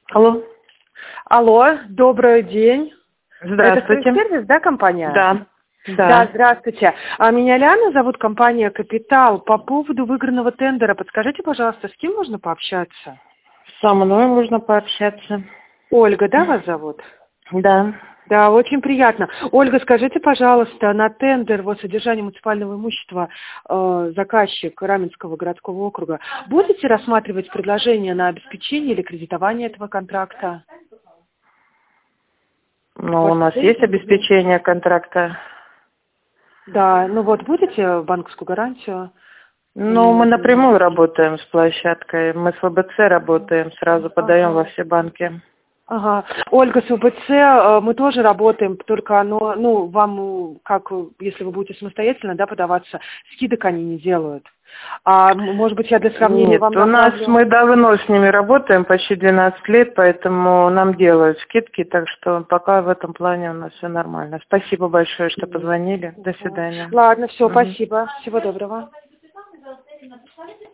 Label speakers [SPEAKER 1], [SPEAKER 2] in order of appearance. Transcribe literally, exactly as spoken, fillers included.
[SPEAKER 1] Алло.
[SPEAKER 2] Алло, добрый день.
[SPEAKER 1] Здравствуйте.
[SPEAKER 2] Это сервис, да, компания?
[SPEAKER 1] Да. Да.
[SPEAKER 2] Да, здравствуйте. А меня Ляна зовут, компания «Капитал». По поводу выигранного тендера, подскажите, пожалуйста, с кем можно пообщаться?
[SPEAKER 1] Со мной можно пообщаться.
[SPEAKER 2] Ольга, да, вас зовут?
[SPEAKER 1] Да.
[SPEAKER 2] Да, очень приятно. Ольга, скажите, пожалуйста, на тендер вот содержания муниципального имущества э, заказчик Раменского городского округа, будете рассматривать предложение на обеспечение или кредитование этого контракта?
[SPEAKER 1] Ну, у нас есть обеспечение контракта.
[SPEAKER 2] Да, ну вот будете банковскую гарантию?
[SPEAKER 1] Ну, мы напрямую работаем с площадкой. Мы с ВБЦ работаем, сразу подаем во все банки.
[SPEAKER 2] Ага. Ольга, с ВБЦ э, мы тоже работаем, только оно, ну, вам, э, как, э, если вы будете самостоятельно, да, подаваться, скидок они не делают. А, м- может быть, я для сравнения
[SPEAKER 1] Нет,
[SPEAKER 2] вам
[SPEAKER 1] у нас
[SPEAKER 2] направлю...
[SPEAKER 1] мы давно с ними работаем, почти двенадцать лет, поэтому нам делают скидки, так что пока в этом плане у нас все нормально. Спасибо большое, что позвонили. До свидания.
[SPEAKER 2] Ладно, все,
[SPEAKER 1] Мгм.
[SPEAKER 2] спасибо. Всего доброго.